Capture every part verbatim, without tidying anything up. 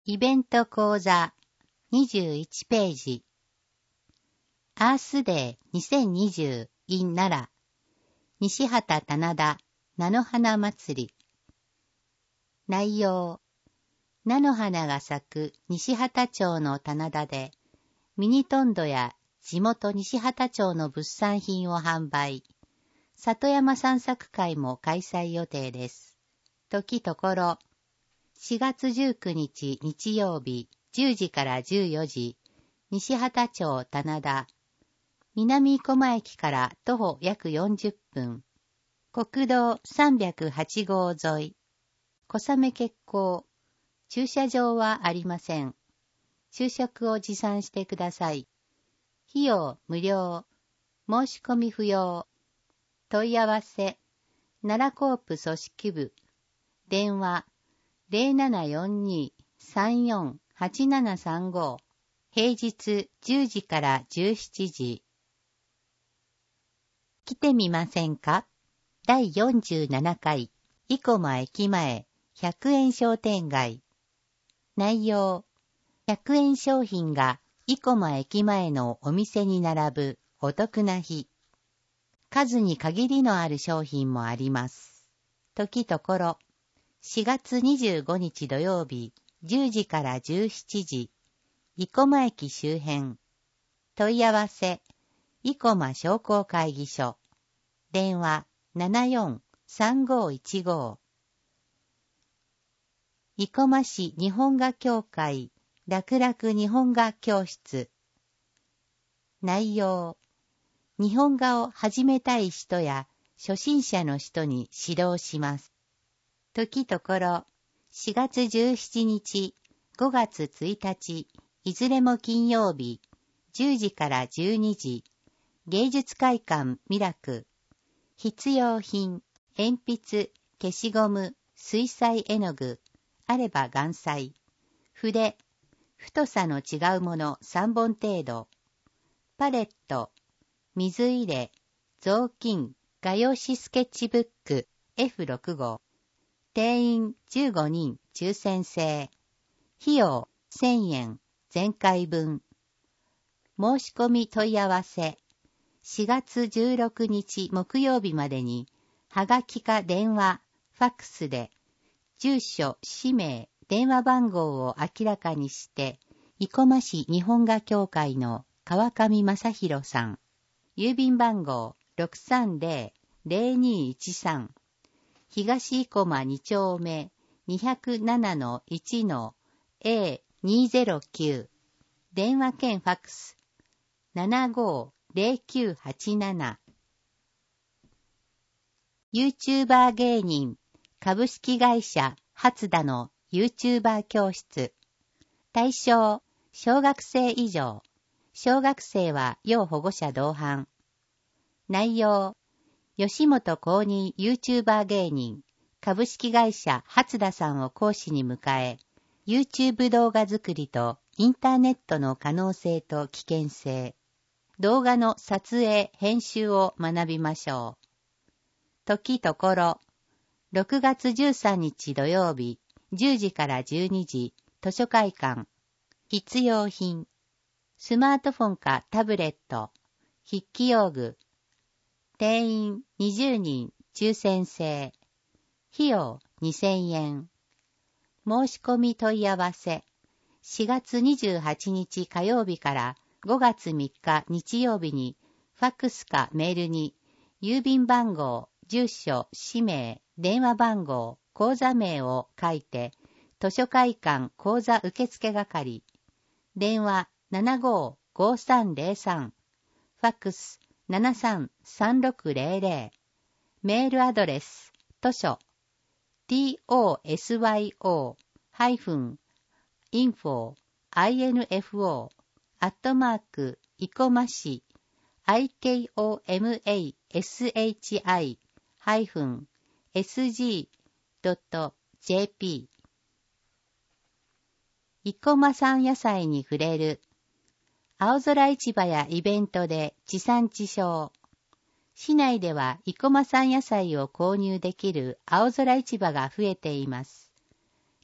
イベント講座にじゅういちページ。アースデーにせんにじゅう in 奈良。西畑棚田菜の花祭り。内容。菜の花が咲く西畑町の棚田で、ミニトンドや地元西畑町の物産品を販売。里山散策会も開催予定です。時ところ。しがつじゅうくにち日曜日じゅうじからじゅうよじ、西畑町棚田。南生駒駅から徒歩約よんじゅっぷん。国道さんびゃくはちごう沿い。小雨欠航。駐車場はありません。昼食を持参してください。費用無料。申し込み不要。問い合わせ。奈良コープ組織部。電話。ゼロななよんに さんよん はちななさんご。平日じゅうじからじゅうしちじ。来てみませんか？だいよんじゅうななかい、生駒駅前、ひゃくえん商店街。内容。ひゃくえん商品が生駒駅前のお店に並ぶお得な日。数に限りのある商品もあります。時ところ。しがつにじゅうごにち土曜日、じゅうじからじゅうしちじ。生駒駅周辺。問い合わせ。生駒商工会議所。電話 ななよん さんごいちご。生駒市日本画協会楽々日本画教室。内容。日本画を始めたい人や初心者の人に指導します。時ところ、しがつじゅうしちにち、ごがつついたち、いずれも金曜日、じゅうじからじゅうにじ、芸術会館ミラク。必要品、鉛筆、消しゴム、水彩絵の具、あれば顔彩、筆、太さの違うものさんぼん程度、パレット、水入れ、雑巾、画用紙スケッチブック エフろくごう。定員じゅうごにん抽選制。費用せんえん全回分。申し込み問い合わせ。しがつじゅうろくにち木曜日までに、はがきか電話、ファックスで、住所、氏名、電話番号を明らかにして、生駒市日本画協会の川上正弘さん。郵便番号 ろくさんゼロ ゼロにいちさん。東生駒に丁目 にひゃくななのいちのエーにーぜろきゅう。電話兼ファックス ななごーぜろきゅうはちなな。YouTuber 芸人株式会社初田の YouTuber 教室。対象小学生以上。小学生は要保護者同伴。内容吉本公認 YouTuber 芸人株式会社初田さんを講師に迎え、YouTube 動画作りとインターネットの可能性と危険性、動画の撮影・編集を学びましょう。時ところ、ろくがつじゅうさんにち土曜日、じゅうじからじゅうにじ、図書会館。必要品、スマートフォンかタブレット、筆記用具。定員にじゅうにん抽選制。費用にせんえん。申し込み問い合わせ。しがつにじゅうはちにち火曜日からごがつみっか日曜日にファックスかメールに郵便番号、住所、氏名、電話番号、口座名を書いて図書会館口座受付係。電話 ななごーごーさんゼロさん。ファックス ななさんさんろくゼロゼロ。メールアドレス、図書、tosyo-info、info、アットマーク、いこまし、ikomashi、ハイフン、エスジードットジェーピー。生駒産野菜に触れる。青空市場やイベントで地産地消。市内では生駒産野菜を購入できる青空市場が増えています。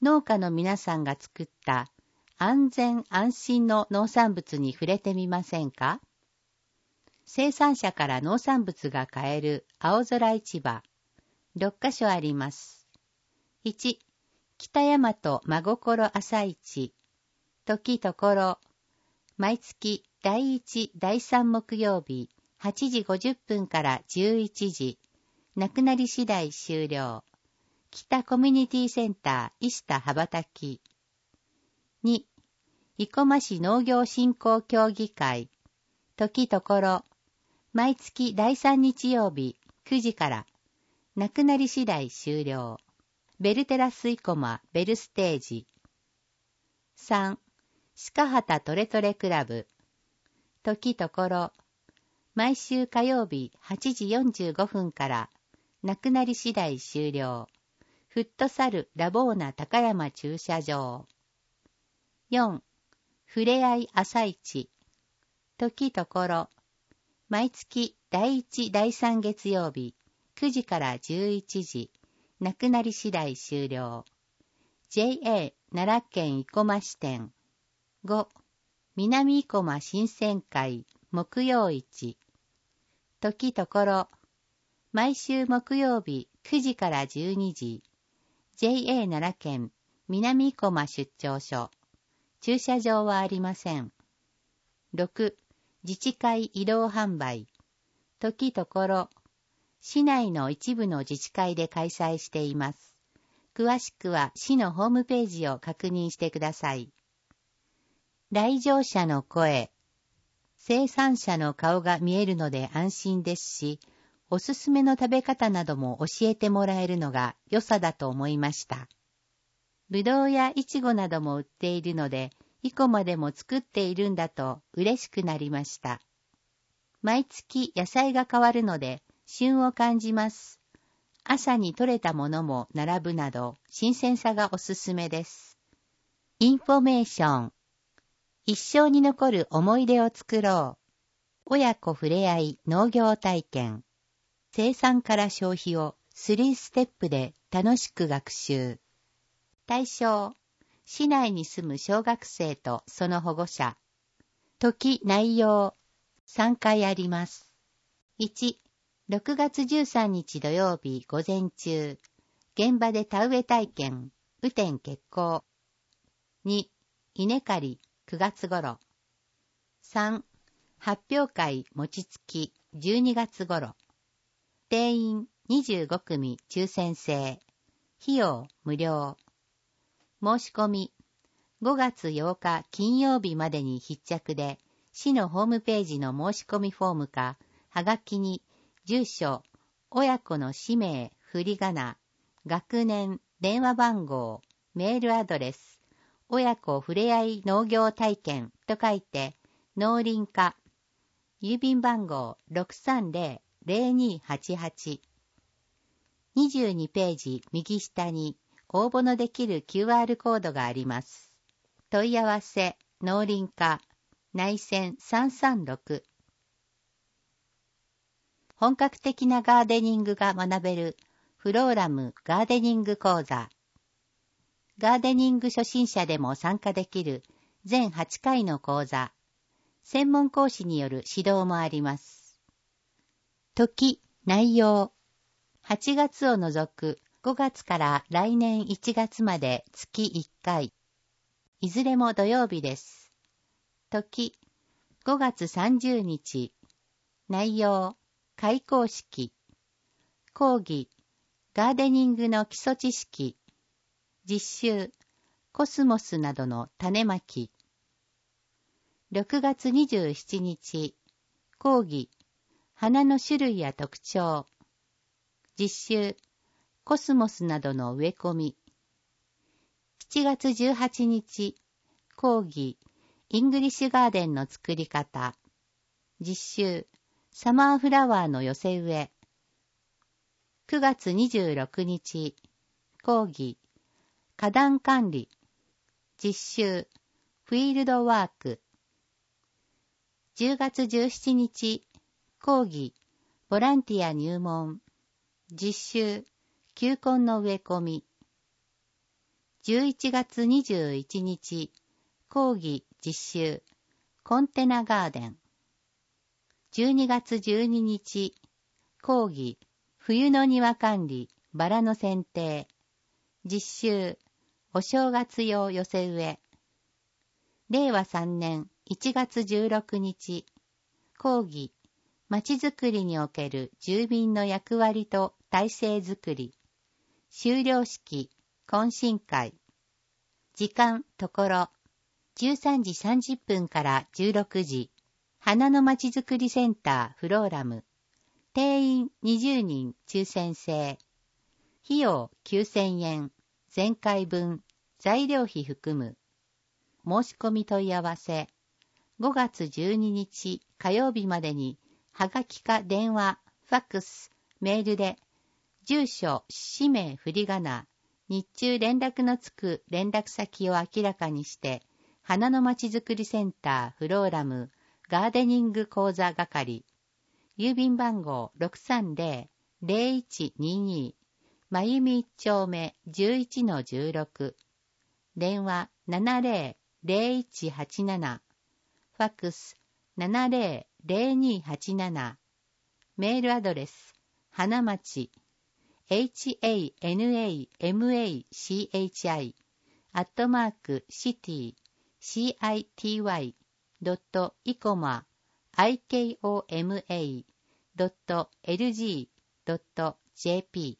農家の皆さんが作った安全安心の農産物に触れてみませんか？生産者から農産物が買える青空市場、ろっかしょあります。いち、北大和真心朝市、時ところ、毎月だいいち、だいさん木曜日、はちじごじゅっぷんからじゅういちじ、なくなり次第終了。北コミュニティセンター石田羽ばたき。に、生駒市農業振興協議会、時ところ、毎月だいさん日曜日くじから、なくなり次第終了。ベルテラス生駒ベルステージ。さん、鹿畑トレトレクラブ、時ところ、毎週火曜日はちじよんじゅうごふんから、なくなり次第終了。フットサルラボーナ高山駐車場。よん、ふれあい朝市、時ところ、毎月だいいち、だいさん月曜日くじからじゅういちじ、なくなり次第終了。ジェイエー 奈良県生駒支店。ご、南生駒新鮮会木曜市、時ところ、毎週木曜日くじからじゅうにじ、ジェイエー 奈良県南生駒出張所。駐車場はありません。ろく、自治会移動販売。時ところ、市内の一部の自治会で開催しています。詳しくは市のホームページを確認してください。来場者の声。生産者の顔が見えるので安心ですし、おすすめの食べ方なども教えてもらえるのが良さだと思いました。ぶどうやいちごなども売っているので、生駒でも作っているんだと嬉しくなりました。毎月野菜が変わるので旬を感じます。朝に採れたものも並ぶなど新鮮さがおすすめです。インフォメーション。一生に残る思い出を作ろう。親子ふれあい農業体験。生産から消費をスリーステップで楽しく学習。対象、市内に住む小学生とその保護者。時、内容、さんかいあります。いち、ろくがつじゅうさんにち土曜日午前中、現場で田植え体験、雨天決行。に、稲刈り、くがつ頃。さん、発表会餅つき、じゅうにがつ頃。定員にじゅうごくみ抽選制。費用無料。申し込み、ごがつようか金曜日までに必着で、市のホームページの申し込みフォームか、はがきに、住所、親子の氏名、振り仮名、学年、電話番号、メールアドレス、親子ふれあい農業体験と書いて、農林課、郵便番号 ろくさんぜろ ぜろにはちはち。にじゅうにページ右下に応募のできる キューアール コードがあります。問い合わせ、農林課、内線さんさんろく。本格的なガーデニングが学べるフローラムガーデニング講座。ガーデニング初心者でも参加できる全はちかいの講座。専門講師による指導もあります。時、内容。はちがつを除くごがつから来年いちがつまで月いっかい。いずれも土曜日です。時、ごがつさんじゅうにち。内容、開講式。講義、ガーデニングの基礎知識。実習、コスモスなどの種まき。ろくがつにじゅうしちにち。講義、花の種類や特徴。実習、コスモスなどの植え込み。しちがつじゅうはちにち、講義、イングリッシュガーデンの作り方。実習、サマーフラワーの寄せ植え。くがつにじゅうろくにち、講義、花壇管理。実習、フィールドワーク。じゅうがつじゅうしちにち、講義、ボランティア入門。実習、球根の植え込み。 じゅういちがつにじゅういちにち、講義実習、コンテナガーデン。じゅうにがつじゅうににち、講義、冬の庭管理、バラの剪定。実習、お正月用寄せ植え。れいわさんねんいちがつじゅうろくにち、講義、まちづくりにおける住民の役割と体制づくり。修了式、懇親会。時間、ところ、じゅうさんじさんじゅっぷんからじゅうろくじ、花のまちづくりセンターフローラム。定員にじゅうにん抽選制。費用きゅうせんえん、前回分、材料費含む。申し込み問い合わせ。ごがつじゅうににち火曜日までに、はがきか電話、ファックス、メールで、住所、氏名、振り仮名、日中連絡のつく連絡先を明らかにして、花のまちづくりセンターフローラムガーデニング講座係。郵便番号 ろくさんぜろ ぜろいちにに、まゆみいっ丁目 じゅういちのじゅうろく。電話ななぜろ ぜろいちはちなな。ファックスななぜろ ぜろにはちなな。メールアドレス、花町、hanamachi、アットマーク、シティ、city、ドット、イコマ、ikoma、ドット、lg、ドット、jp。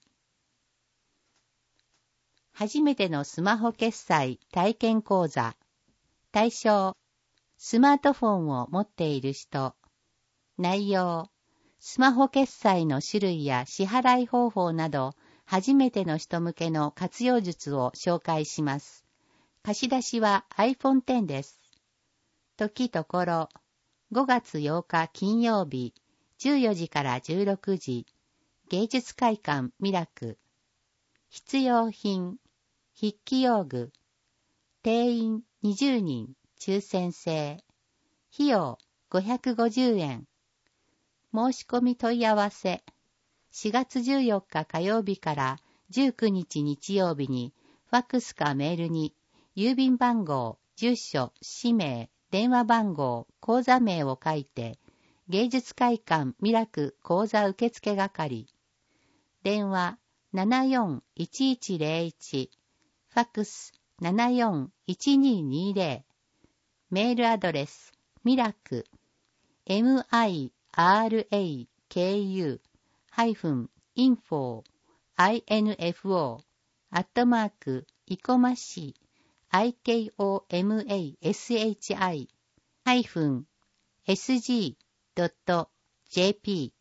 初めてのスマホ決済体験講座。対象、スマートフォンを持っている人。内容、スマホ決済の種類や支払い方法など、初めての人向けの活用術を紹介します。貸し出しは アイフォンテン です。時ところ、ごがつようか金曜日、じゅうよじからじゅうろくじ、芸術会館ミラク。必要品、筆記用具。定員にじゅうにん、抽選制。費用ごひゃくごじゅうえん。申し込み問い合わせ。しがつじゅうよっか火曜日からじゅうくにち日曜日に、ファックスかメールに、郵便番号、住所、氏名、電話番号、口座名を書いて、芸術会館ミラク口座受付係。電話ななよんいちいちぜろいち、ファックスななよんいちににぜろ。メールアドレス、ミラク、m-i-r-a-k-u、ハイフン、インフォー、info、アットマーク、イコマシ、ikomashi、ハイフン、sg.jp。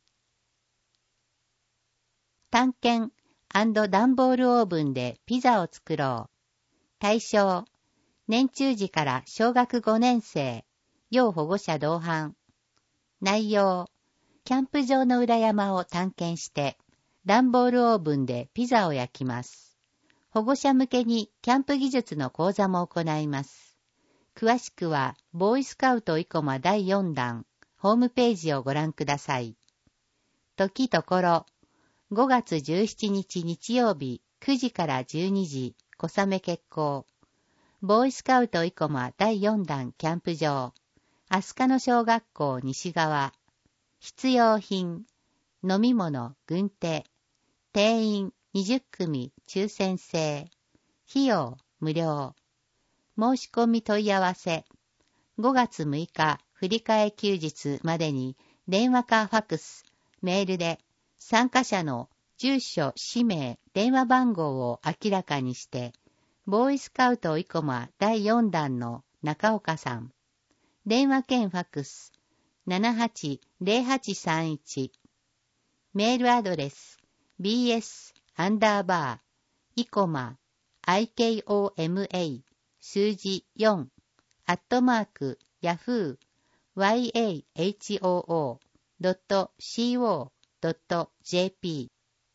探検&段ボールオーブンでピザを作ろう。対象、年中時から小学ごねんせい、要保護者同伴。内容、キャンプ場の裏山を探検して、段ボールオーブンでピザを焼きます。保護者向けにキャンプ技術の講座も行います。詳しくは、ボーイスカウトイコマだいよんだん、ホームページをご覧ください。時ところ、ごがつじゅうしちにち日曜日くじからじゅうにじ、小雨決行。ボーイスカウトイコマだいよんだんキャンプ場。飛鳥野小学校西側。必要品、飲み物、軍手。定員にじゅっくみ抽選制。費用無料。申し込み問い合わせ。ごがつむいか振り替え休日までに電話かファックス、メールで参加者の住所、氏名、電話番号を明らかにして、ボーイスカウトイコマだいよんだんの中岡さん。電話兼ファックスななはちぜろはちさんいち。メールアドレス bs アンダーバーイコマ ikoma 数字よんアットマークヤフー yahoo ドット co ドット jp。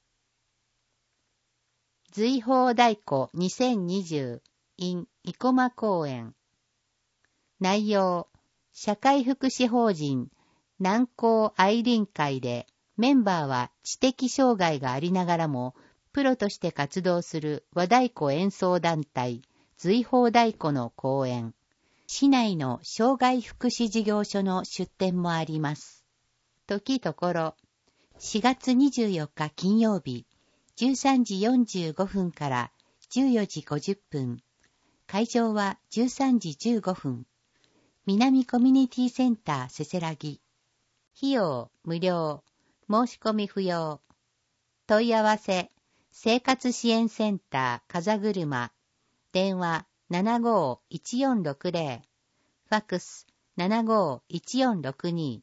随宝太鼓にせんにじゅう in 生駒公園。内容、社会福祉法人南高愛林会でメンバーは知的障害がありながらもプロとして活動する和太鼓演奏団体、瑞宝太鼓の公演、市内の障害福祉事業所の出展もあります。時ところ、しがつにじゅうよっか金曜日、じゅうさんじよんじゅうごふんからじゅうよじごじゅっぷん、会場はじゅうさんじじゅうごふん、南コミュニティセンターせせらぎ。費用無料、申し込み不要。問い合わせ、生活支援センター風車、電話 ななごーいちよんろくぜろ、ファックス ななごーいちよんろくに。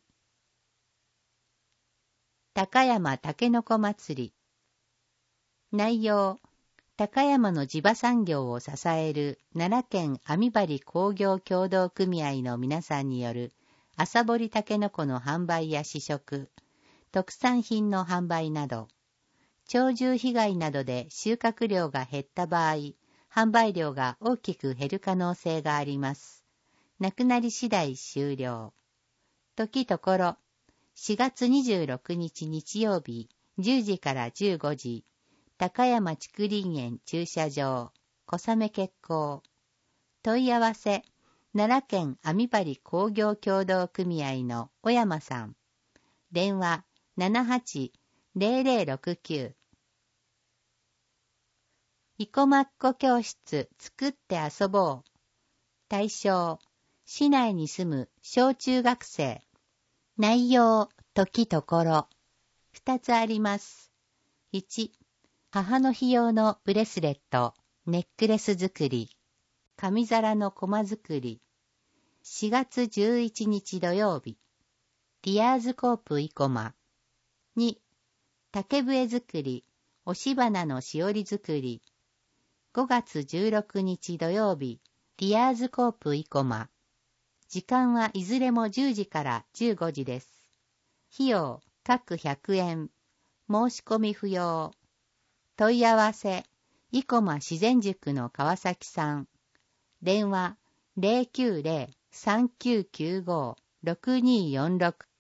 高山たけのこ祭り。内容、高山の地場産業を支える奈良県網張工業協同組合の皆さんによる朝掘りたけのこの販売や試食、特産品の販売など、鳥獣被害などで収穫量が減った場合、販売量が大きく減る可能性があります。なくなり次第終了。時ところ、しがつにじゅうろくにち日曜日じゅうじからじゅうごじ、高山竹林園駐車場、小雨決行。問い合わせ、奈良県網張工業協同組合の小山さん。電話 ななはちぜろぜろろくきゅう。生駒っ子教室作って遊ぼう。対象、市内に住む小中学生。内容、時ところ。二つあります。いち、母の日用のブレスレット、ネックレス作り。紙皿のコマ作り。しがつじゅういちにち土曜日。ティアーズコープ生駒。に、竹笛作り、押し花のしおり作り。ごがつじゅうろくにち土曜日、ティアーズコープ生駒。時間はいずれもじゅうじからじゅうごじです。費用、各ひゃくえん。申し込み不要。問い合わせ、生駒自然塾の川崎さん。電話 ゼロきゅうゼロ さんきゅうきゅうご ろくにーよんろく